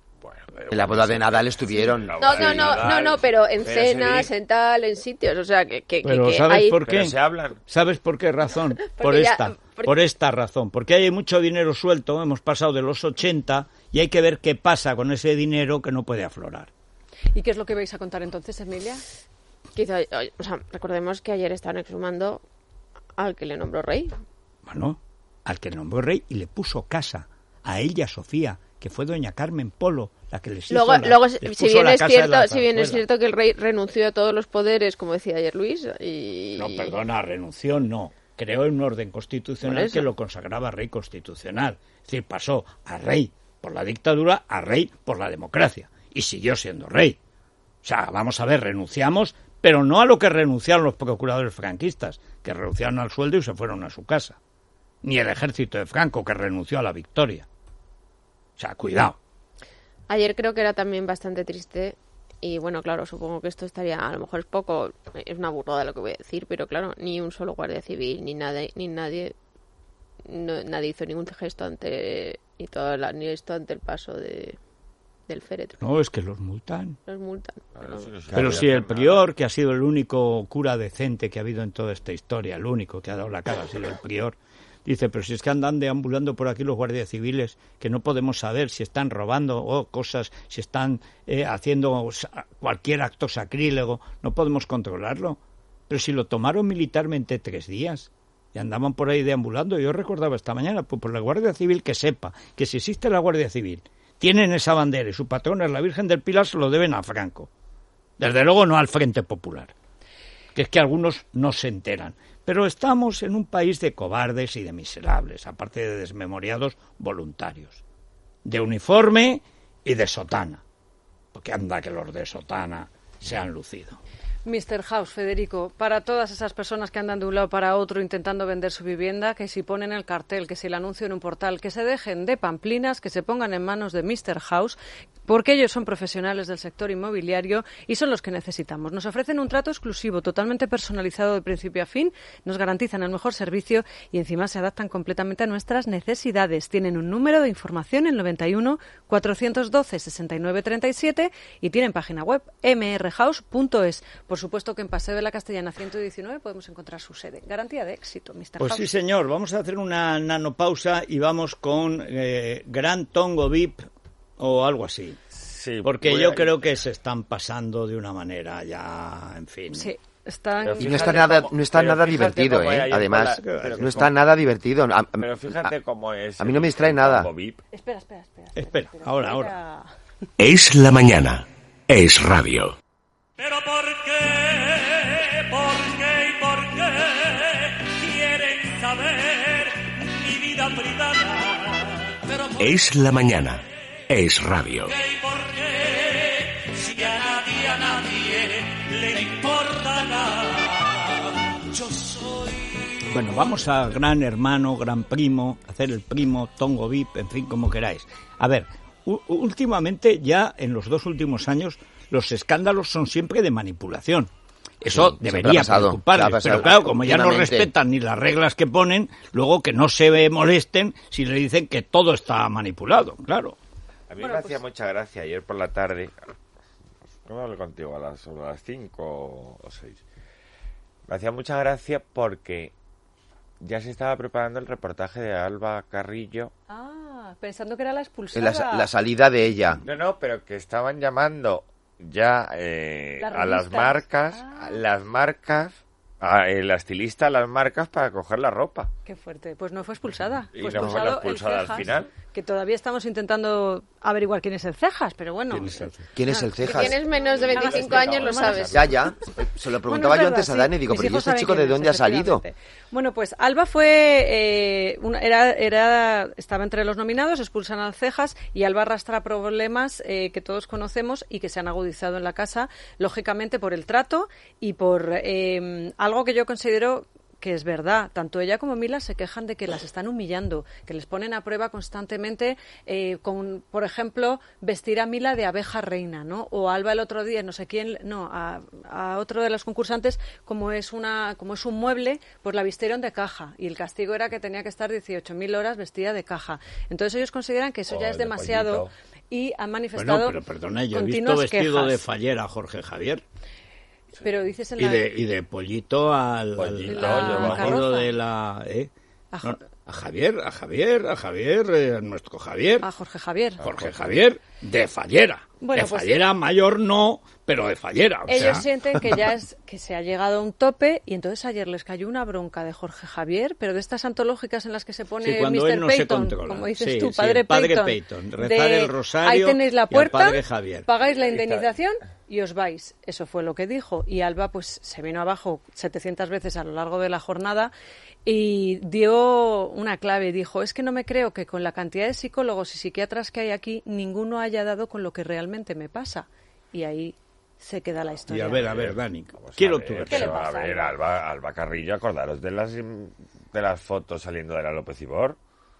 G: En la boda de Nadal estuvieron.
F: No, no, no, no, no, pero en cenas, en tal, en sitios, o sea, que, que,
D: pero
F: que
D: ¿sabes
F: hay...
D: por qué?
H: Pero se hablan.
D: ¿Sabes por qué razón? Por
F: ya,
D: esta,
F: porque...
D: por esta razón. Porque hay mucho dinero suelto, hemos pasado de los ochenta y hay que ver qué pasa con ese dinero que no puede aflorar.
E: ¿Y qué es lo que vais a contar entonces, Emilia?
F: Quizá, o sea, recordemos que ayer estaban exhumando al que le nombró rey.
D: Bueno, al que le nombró rey y le puso casa a él y a Sofía, que fue doña Carmen Polo la que les hizo
F: luego,
D: la,
F: luego
D: les
F: si bien es cierto si bien es
D: zarzuela.
F: cierto que el rey renunció a todos los poderes, como decía ayer Luis, y
D: No, perdona, renunció no, creó un orden constitucional que lo consagraba rey constitucional, es decir, pasó a rey por la dictadura a rey por la democracia y siguió siendo rey. O sea, vamos a ver, renunciamos, pero no a lo que renunciaron los procuradores franquistas, que renunciaron al sueldo y se fueron a su casa, ni el ejército de Franco, que renunció a la victoria. O sea, cuidado.
F: Ayer creo que era también bastante triste y bueno, claro, supongo que esto estaría, a lo mejor es poco, es una burrada lo que voy a decir, pero claro, ni un solo guardia civil, ni nadie, ni nadie, no, nadie hizo ningún gesto ante, ni todo la, ni esto ante el paso de del féretro.
D: No, es que los multan.
F: Los multan.
H: Claro, sí, sí,
D: Pero
H: sí,
D: si
H: sí,
D: el
H: sí,
D: prior, que ha sido el único cura decente que ha habido en toda esta historia, el único que ha dado la cara ha sido el prior, dice, pero si es que andan deambulando por aquí los guardias civiles, que no podemos saber si están robando o cosas, si están eh, haciendo cualquier acto sacrílego, no podemos controlarlo. Pero si lo tomaron militarmente tres días y andaban por ahí deambulando, yo recordaba esta mañana, pues por la Guardia Civil que sepa que si existe la Guardia Civil, tienen esa bandera y su patrona es la Virgen del Pilar, se lo deben a Franco. Desde luego no al Frente Popular, que es que algunos no se enteran. Pero estamos en un país de cobardes y de miserables, aparte de desmemoriados voluntarios, de uniforme y de sotana, porque anda que los de sotana se han lucido.
E: mister House, Federico, para todas esas personas que andan de un lado para otro intentando vender su vivienda, que si ponen el cartel, que si el anuncio en un portal, que se dejen de pamplinas, que se pongan en manos de mister House, porque ellos son profesionales del sector inmobiliario y son los que necesitamos. Nos ofrecen un trato exclusivo, totalmente personalizado de principio a fin, nos garantizan el mejor servicio y encima se adaptan completamente a nuestras necesidades. Tienen un número de información, el noventa y uno, cuatrocientos doce, sesenta y nueve, treinta y siete, y tienen página web eme erre house punto es. Por supuesto que en Paseo de la Castellana ciento diecinueve podemos encontrar su sede. Garantía de éxito, mister
D: Pues
E: House.
D: sí, señor. Vamos a hacer una nanopausa y vamos con eh, Gran Tongo V I P o algo así.
H: Sí,
D: Porque
H: voy
D: yo
H: a-
D: creo que se están pasando de una manera ya, en fin.
E: Sí, están...
H: Pero
G: Y no está
H: Fíjate
G: nada,
H: cómo-
G: no está
H: pero
G: nada
H: fíjate
G: divertido,
H: cómo
G: ¿eh?
H: ayer
G: Además,
H: con la- pero
G: no está
H: cómo-
G: nada divertido. A,
H: Pero fíjate
G: a-
H: cómo es.
G: a mí no me distrae
H: el
G: nada.
H: Congo V I P.
E: Espera, espera, espera.
D: Espera, ahora, ahora.
B: Es la mañana. Es radio.
I: Pero ¿por qué? ¿Por qué y por qué quieren saber mi vida privada? Pero ¿por
B: Es la mañana. Es radio.
I: qué y por qué si a nadie, a nadie le importa nada? Yo soy...
D: Bueno, vamos a Gran Hermano, Gran Primo, hacer el primo, Tongo V I P, en fin, como queráis. A ver, u- últimamente, ya en los dos últimos años, los escándalos son siempre de manipulación. Eso
G: Sí, siempre
D: debería
G: ha pasado,
D: preocuparles,
G: ha pasado
D: pero claro, como ya no
G: continuamente.
D: respetan ni las reglas que ponen, luego que no se molesten si le dicen que todo está manipulado, claro.
H: A mí
E: Bueno,
H: me hacía
E: pues-
H: mucha gracia ayer por la tarde. No me hablé contigo a las, sobre las cinco o seis. Me hacía mucha gracia porque ya se estaba preparando el reportaje de Alba Carrillo.
E: Ah, pensando que era la expulsada.
G: la, la salida de ella.
H: No, no, pero que estaban llamando ya eh,
E: Las
H: a las
E: revistas.
H: marcas,
E: Ah.
H: a las marcas a el estilista las marcas para coger la ropa.
E: Qué fuerte. Pues no fue expulsada.
H: Y
E: Fue
H: no fue
E: expulsado
H: expulsada
E: el
H: al
E: Cejas,
H: final.
E: que todavía estamos intentando averiguar quién es el Cejas, pero bueno.
D: ¿Quién es el Cejas?
G: ¿Quién es el
F: Si
G: Cejas?
F: tienes menos de veinticinco años, lo sabes.
G: Ya, ya. Se lo preguntaba
E: Bueno,
G: yo
E: es
G: antes a
E: verdad,
G: Dani,
E: sí.
G: digo,
E: Mis
G: pero ¿y
E: hijos
G: este
E: saben
G: chico de
E: quién es,
G: dónde ha salido?
E: efectivamente. Bueno, pues Alba fue, eh, una, era, era, estaba entre los nominados, expulsan al Cejas y Alba arrastra problemas eh, que todos conocemos y que se han agudizado en la casa, lógicamente por el trato y por eh, algo que yo considero que es verdad. Tanto ella como Mila se quejan de que las están humillando, que les ponen a prueba constantemente eh, con, por ejemplo, vestir a Mila de abeja reina, ¿no? O Alba el otro día, no sé quién, no, a, a otro de los concursantes, como es una, como es un mueble, pues la vistieron de caja y el castigo era que tenía que estar dieciocho mil horas vestida de caja. Entonces ellos consideran que eso
H: Oh,
E: ya es
H: de
E: demasiado
H: pollito.
E: y han manifestado
D: Bueno, pero perdona, yo he
E: continuas
D: visto vestido
E: quejas.
D: de fallera a Jorge Javier.
E: Pero dices en
D: Y
E: la...
D: de, y de pollito al,
H: Pollito,
D: al,
E: la
D: al marido
E: carroza.
D: de la... ¿eh?
E: A
D: No,
E: Jo-
D: a Javier, a Javier, a Javier, eh, a nuestro Javier.
E: a Jorge Javier.
D: Jorge Javier, de fallera.
E: Bueno,
D: de
E: pues-
D: fallera mayor no, pero de fallera. O
E: Ellos
D: sea,
E: sienten que ya es que se ha llegado a un tope y entonces ayer les cayó una bronca de Jorge Javier, pero de estas antológicas en las que se pone
D: Sí, cuando
E: mister
D: él no se
E: Peyton,
D: controla.
E: como dices
D: Sí,
E: tú,
D: sí,
E: padre,
D: el padre
E: Peyton,
D: Peyton, rezar el rosario
E: ahí tenéis
D: y
E: la
D: al
E: puerta,
D: padre Javier.
E: pagáis la indemnización y os vais. Eso fue lo que dijo. Y Alba pues se vino abajo setecientas veces a lo largo de la jornada y dio una clave. Dijo, es que no me creo que con la cantidad de psicólogos y psiquiatras que hay aquí, ninguno haya dado con lo que realmente me pasa. Y ahí se queda la
D: Y
E: historia.
D: a ver, a ver, Dani,
H: Vamos a
D: quiero
H: ver,
D: tu
H: pero
E: ¿Qué le
D: versión.
E: pasa
H: A ver,
E: a
H: Alba, Alba Carrillo, acordaros de las de las fotos saliendo de la López Ibor.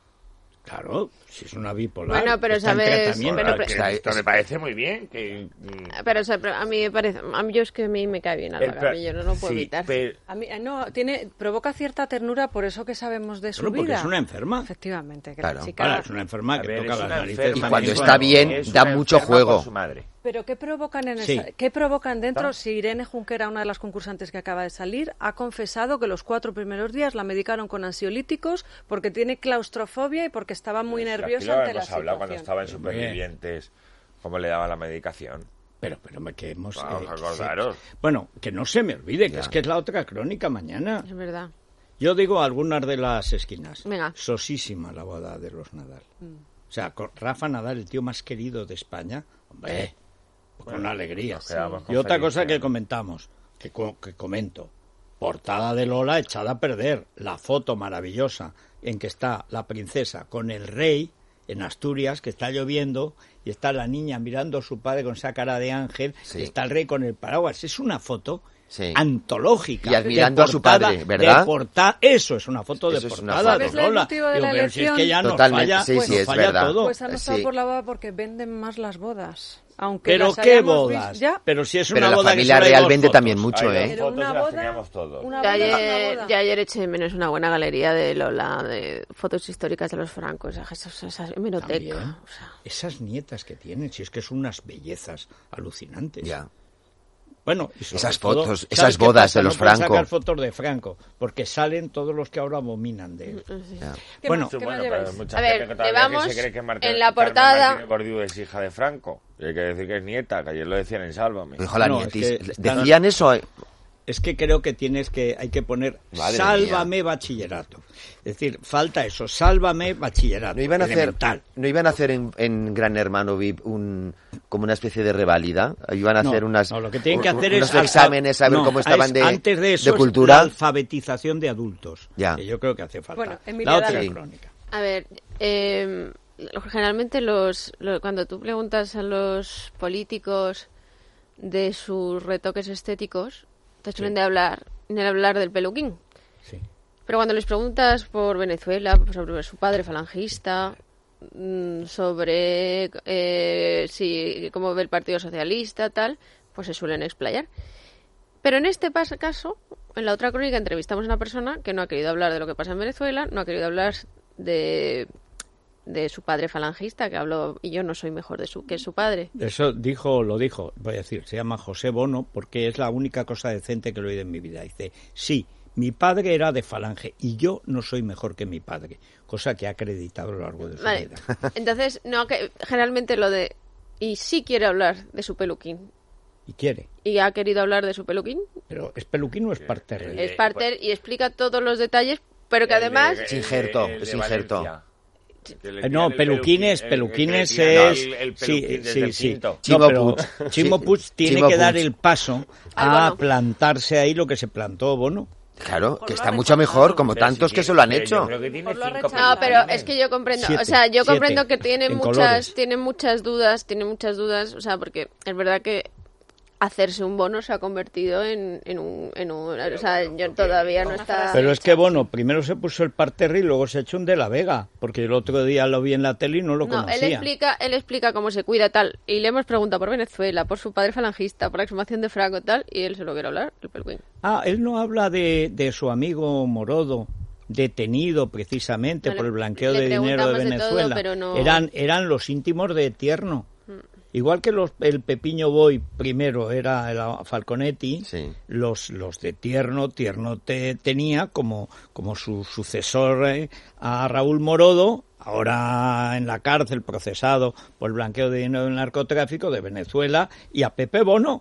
D: Claro, si es una bipolar.
F: Bueno, pero
D: está en
F: sabes-
D: tratamiento.
F: Bueno,
H: Que
F: pero-
H: esto me parece muy bien. Que,
F: Pero o sea, pero a mí me parece, a mí yo es que a mí me cae bien Alba
H: El-
F: Carrillo, no lo puedo
H: sí,
F: evitar.
H: pero-
E: A mí, eh, no, tiene, provoca cierta ternura por eso que sabemos de su
D: Bueno, porque
E: vida.
D: es una enferma.
E: Efectivamente, que
G: Claro.
E: la chica...
D: Ahora, es una enferma
H: A
D: que
H: ver,
D: toca
H: es
D: las
H: una
D: narices.
H: enferma
G: Y
D: también
G: cuando
H: que-
G: está bien,
H: es
G: da
H: una
G: mucho
H: enferma
G: juego.
H: con su madre.
E: Pero ¿qué provocan en
D: Sí.
E: esa- ¿qué provocan dentro?
H: ¿Está?
E: Si Irene Junquera, una de las concursantes que acaba de salir, ha confesado que los cuatro primeros días la medicaron con ansiolíticos porque tiene claustrofobia y porque estaba muy
H: Sí, aquí
E: nerviosa
H: lo
E: ante la
H: hemos hablado cuando
E: situación.
H: estaba en Supervivientes, cómo le daba la medicación.
D: Pero, pero me- que hemos...
H: Vamos
D: eh,
H: a
D: que
H: acordaros.
D: se- Bueno, que no se me olvide, que
G: Ya.
D: es que es la otra crónica mañana.
F: Es verdad.
D: Yo digo algunas de las esquinas.
F: Venga.
D: Sosísima la boda de los Nadal. O sea, con Rafa Nadal, el tío más querido de España, hombre, con alegría.
H: nos quedamos con
D: Y otra cosa
H: Felicia.
D: que comentamos, que, co- que comento, portada de Lola echada a perder, la foto maravillosa en que está la princesa con el rey en Asturias, que está lloviendo, y está la niña mirando a su padre con esa cara de ángel,
G: Sí.
D: y está el rey con el paraguas. Es una foto
G: Sí.
D: antológica.
G: Y admirando
D: de
G: a su
D: portada-
G: padre, ¿verdad?
D: de porta- eso es una foto de
G: Eso es una
D: portada
G: foto.
D: de
E: ¿Sabes el
D: Lola.
E: motivo de
D: Digo,
E: la
D: pero si es
E: elección?
D: que ya nos
G: Totalmente,
D: falla,
G: sí,
D: pues
G: sí,
D: nos
G: es
D: falla
G: verdad.
D: todo.
E: Pues han optado
G: Sí.
E: por la boda porque venden más las bodas. Aunque
D: Pero
E: las
D: qué
E: hayamos
D: bodas.
E: visto- ya,
D: Pero si es
G: Pero
D: una
G: la
D: boda que
G: familia
D: solo hay
G: real
D: dos
G: vende
D: fotos.
G: también mucho,
H: Hay
G: ¿eh?
H: dos
E: pero
H: fotos
E: una
H: y las
E: boda,
H: teníamos todos.
E: una
F: Yo
E: boda es una
F: ayer,
E: boda.
F: yo ayer eché de menos una buena galería de Lola, de fotos históricas de los francos, esas, esas hemeroteca.
D: También.
F: O sea,
D: Esas nietas que tienen, si es que son unas bellezas alucinantes.
G: Ya.
D: Bueno, y sobre
G: Esas
D: todo,
G: fotos,
D: ¿sabes
G: esas
D: qué
G: bodas
D: pasa?
G: de los
D: No pueden
G: Franco.
D: sacar fotos de Franco, porque salen todos los que ahora abominan de él.
G: Ya.
E: ¿Qué
D: Bueno,
E: más?
H: Sí,
E: ¿Qué
H: bueno,
E: más
H: pero
E: lleváis?
H: mucha
F: A ver,
H: gente que todavía
F: llevamos
H: que se cree que Martín,
F: en la
H: Carmen
F: portada-
H: Martínez Bordiú es hija de Franco. Y hay que decir que es nieta, que ayer lo decían en Sálvame.
G: Dijo la
D: No,
G: nietis.
D: es que están-
G: Decían eso. eh,
D: Es que creo que tienes que, hay que poner
G: Madre
D: sálvame bachillerato. Es decir, falta eso, sálvame bachillerato.
G: No iban a hacer,
D: elemental.
G: no iban a hacer en, en Gran Hermano V I P un, como una especie de reválida. Iban a
D: No,
G: hacer unas,
D: no, lo que tienen que
G: un-
D: hacer
G: unos
D: es
G: exámenes a ver
D: no,
G: cómo estaban
D: es-
G: de,
D: antes de, eso
G: de
D: es
G: cultura.
D: la alfabetización de adultos.
G: Ya.
D: Que yo creo que hace falta.
E: Bueno, Emilia,
D: la otra
E: dale.
D: crónica.
F: a ver, eh, generalmente los, lo- cuando tú preguntas a los políticos de sus retoques estéticos, te suelen
D: Sí.
F: de hablar, de hablar del peluquín.
D: Sí.
F: Pero cuando les preguntas por Venezuela, sobre su padre falangista, mm, sobre eh, si cómo ve el Partido Socialista, tal, pues se suelen explayar. Pero en este pas- caso, en la otra crónica, entrevistamos a una persona que no ha querido hablar de lo que pasa en Venezuela, no ha querido hablar de, de su padre falangista, que habló, y yo no soy mejor de su, que su padre.
D: Eso dijo, lo dijo, voy a decir, se llama José Bono, porque es la única cosa decente que lo he oído en mi vida. Dice, sí, mi padre era de falange y yo no soy mejor que mi padre, cosa que ha acreditado a lo largo de su
F: Vale.
D: vida.
F: Entonces, no, que generalmente lo de... Y sí quiere hablar de su peluquín.
D: y quiere.
F: ¿Y ha querido hablar de su peluquín?
D: Pero ¿es peluquín o es parterre?
F: Es parter y explica todos los detalles, pero que además...
G: Es injerto, es injerto.
D: Eh, no, peluquines, peluquines es... Sí, sí, sí. No, pero Chimo Puig tiene
G: Chimo
D: que dar
G: Puig.
D: el paso a plantarse ahí lo que se plantó Bono.
G: Claro, que está mucho mejor, como tantos que se lo han hecho.
F: No, pero es que yo comprendo,
D: Siete,
F: o sea, yo
D: siete,
F: comprendo que tiene
D: en
F: muchas,
D: colores.
F: tiene muchas dudas, tiene muchas dudas, o sea, porque es verdad que hacerse un Bono se ha convertido en, en un, en un, o sea, yo todavía no está...
D: Pero es que Bono primero se puso el parterre y luego se ha hecho un de la Vega, porque el otro día lo vi en la tele y no lo
F: No, él
D: conocía.
F: explica, él explica cómo se cuida tal, y le hemos preguntado por Venezuela, por su padre falangista, por la exhumación de Franco tal, y él se lo quiere hablar, el peluquín.
D: Ah, él no habla de, de su amigo Morodo, detenido precisamente
F: No,
D: por
F: le-
D: el blanqueo
F: le
D: de dinero de
F: preguntamos de todo,
D: Venezuela.
F: pero no-
D: Eran, eran los íntimos de Tierno. Igual que los, el Pepiño Boy primero era el Falconetti,
G: Sí.
D: los, los de Tierno, Tierno te, tenía como, como su sucesor eh, a Raúl Morodo, ahora en la cárcel procesado por el blanqueo de dinero del narcotráfico de Venezuela, y a Pepe Bono,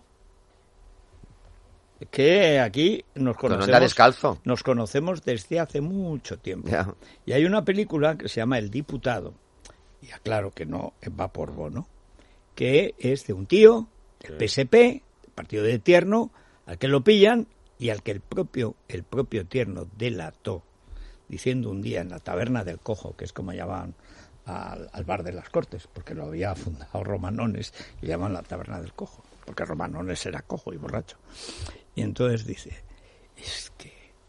D: que aquí nos
G: Con
D: conocemos,
G: anda descalzo.
D: nos conocemos desde hace mucho tiempo.
G: Ya.
D: Y hay una película que se llama El Diputado, y aclaro que no va por Bono, que es de un tío del P S P, del partido de Tierno, al que lo pillan y al que el propio, el propio Tierno delató, diciendo un día en la taberna del Cojo, que es como llamaban al, al bar de las Cortes, porque lo había fundado Romanones y llamaban la taberna del Cojo, porque Romanones era cojo y borracho. Y entonces dice, es que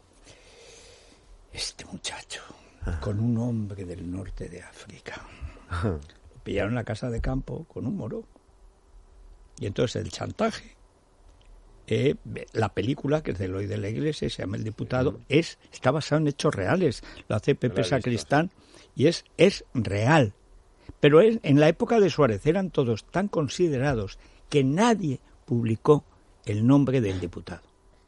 D: este muchacho, con un hombre del norte de África, lo pillaron en la casa de campo con un moro. Y entonces el chantaje, eh, la película, que es de Eloy de la Iglesia, se llama El Diputado, es está basado en hechos reales. Lo hace Pepe Sacristán y es, es real. Pero es, en la época de Suárez eran todos tan considerados que nadie publicó el nombre del diputado.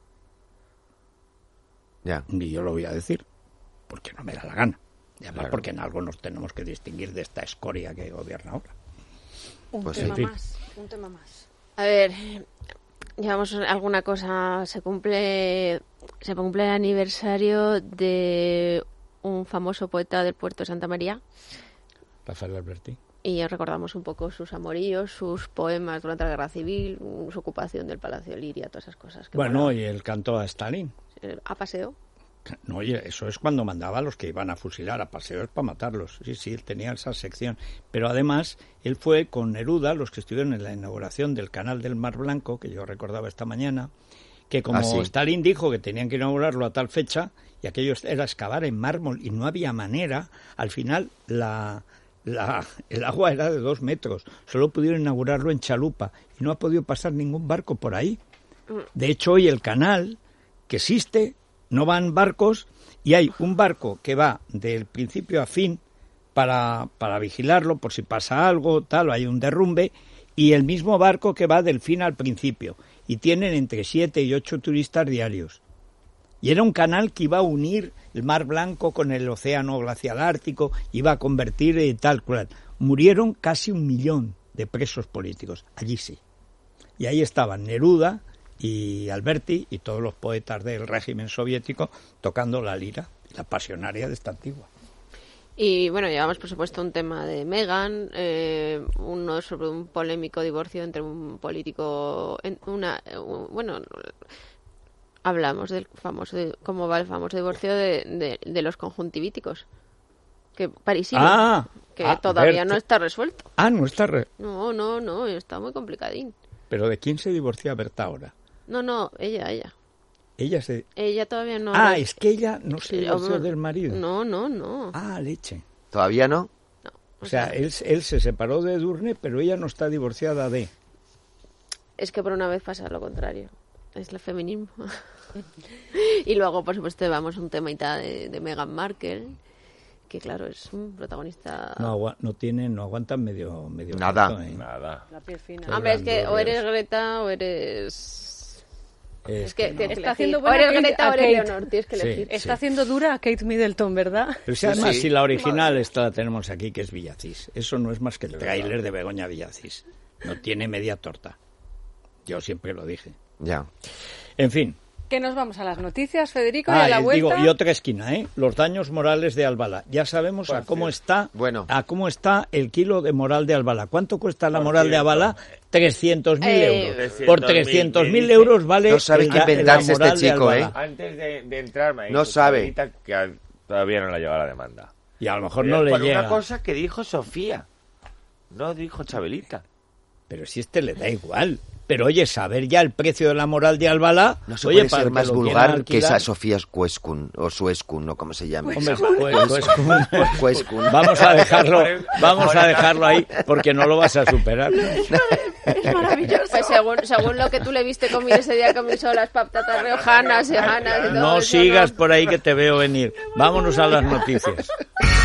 G: Ya.
D: Y yo lo voy a decir, porque no me da la gana. Y además
G: Claro.
D: porque en algo nos tenemos que distinguir de esta escoria que gobierna ahora.
E: Un
G: Pues
E: tema
D: en fin.
E: más, un tema más.
F: A ver, llevamos alguna cosa, se cumple, se cumple el aniversario de un famoso poeta del puerto de Santa María,
D: Rafael Alberti.
F: y recordamos un poco sus amoríos, sus poemas durante la Guerra Civil, su ocupación del Palacio de Liria, todas esas cosas. Que
D: Bueno,
F: molaban.
D: y el canto a Stalin.
F: A paseo.
D: No, oye, eso es cuando mandaba a los que iban a fusilar a paseos para matarlos. Sí, sí, él tenía esa sección. Pero además, él fue con Neruda, los que estuvieron en la inauguración del Canal del Mar Blanco, que yo recordaba esta mañana, que como
G: Ah, sí.
D: Stalin dijo que tenían que inaugurarlo a tal fecha, y aquello era excavar en mármol y no había manera, al final la, la, el agua era de dos metros. Solo pudieron inaugurarlo en chalupa y no ha podido pasar ningún barco por ahí. De hecho, hoy el canal que existe, no van barcos, y hay un barco que va del principio a fin para, para vigilarlo por si pasa algo, tal, o hay un derrumbe, y el mismo barco que va del fin al principio, y tienen entre siete y ocho turistas diarios. Y era un canal que iba a unir el Mar Blanco con el océano glacial ártico, iba a convertir y tal cual. Murieron casi un millón de presos políticos, allí sí. Y ahí estaban Neruda y Alberti y todos los poetas del régimen soviético tocando la lira, la pasionaria de esta antigua.
F: Y bueno, llevamos por supuesto un tema de Meghan, eh, uno sobre un polémico divorcio entre un político, en una, un- bueno, hablamos del famoso, de- cómo va el famoso divorcio de, de, de los conjuntivíticos, que parisino,
D: Ah,
F: que
D: ah,
F: todavía
D: Bert.
F: no está resuelto.
D: Ah, no está... Re...
F: No, no, no, está muy complicadín.
D: ¿Pero de quién se divorcia Berta ahora?
F: No, no, ella, ella.
D: Ella se...
F: Ella todavía no...
D: Ah,
F: ha-
D: es que ella no se
F: Sí,
D: divorció
F: hombre,
D: del marido.
F: No, no, no.
D: Ah, leche.
G: ¿Todavía no?
F: no.
D: O sea, él, él se separó de Edurne, pero ella no está divorciada de...
F: Es que por una vez pasa lo contrario. Es el feminismo. Y luego, por supuesto, vamos a un temita de, de Meghan Markle, que claro, es un protagonista...
D: No, agua- no tienen, no aguantan medio... medio
G: Nada.
D: rato, ¿eh?
H: Nada.
E: La piel fina.
D: Qué
F: Hombre, es que
D: grande,
F: o eres
D: Dios.
F: Greta o eres...
D: Es
F: Es que
D: no.
F: tienes que
E: Está haciendo
F: elegir. O
E: buena
F: eres
E: Kate-
F: Greta
E: a
F: o eres
E: Kate.
F: Leonor, tienes que
D: Sí.
F: elegir.
E: Está haciendo dura a Kate Middleton, ¿verdad?
D: Pero si además,
G: sí.
D: si la original esta la tenemos aquí, que es Villacís, eso no es más que el tráiler de Begoña Villacís. No tiene media torta. Yo siempre lo dije.
G: Ya.
D: En fin.
E: Que nos vamos a las noticias, Federico, y a
D: Ah,
E: la
D: y
E: vuelta.
D: digo, y otra esquina, ¿eh? Los daños morales de Albala. Ya sabemos a cómo está,
G: Bueno.
D: a cómo está el kilo de moral de Albala. ¿Cuánto cuesta la
H: Por
D: moral de
H: cierto.
D: Albala? trescientos mil
F: Eh,
D: euros. Por trescientos mil euros vale
G: No sabe
D: el-
G: qué
D: la-
G: inventarse
D: la moral
G: este
D: de
G: chico,
D: Albala.
H: Antes de, de entrar me ha
G: No
H: dicho
G: sabe.
H: Chabelita que a- todavía no le ha llegado la demanda.
D: Y a lo mejor no le
H: Por
D: llega.
H: una cosa que dijo Sofía. No dijo Chabelita.
D: Pero si este le da igual. Pero oye, saber ya el precio de la moral de Albala...
G: No se
D: oye,
G: puede
D: para
G: ser
D: el
G: más
D: lo quiera
G: vulgar que
D: alquilar-
G: esa Sofía Cuescun, o Suescun, o como se llame.
D: Hombre, pues, pues,
G: Cuescun.
D: vamos a dejarlo, vamos a dejarlo ahí porque no lo vas a superar.
F: Es maravilloso. Pues según, según lo que tú le viste comer ese día que me hizo las patatas riojanas y janas y todo
D: No
F: eso,
D: sigas por ahí que te veo venir. Vámonos a las noticias.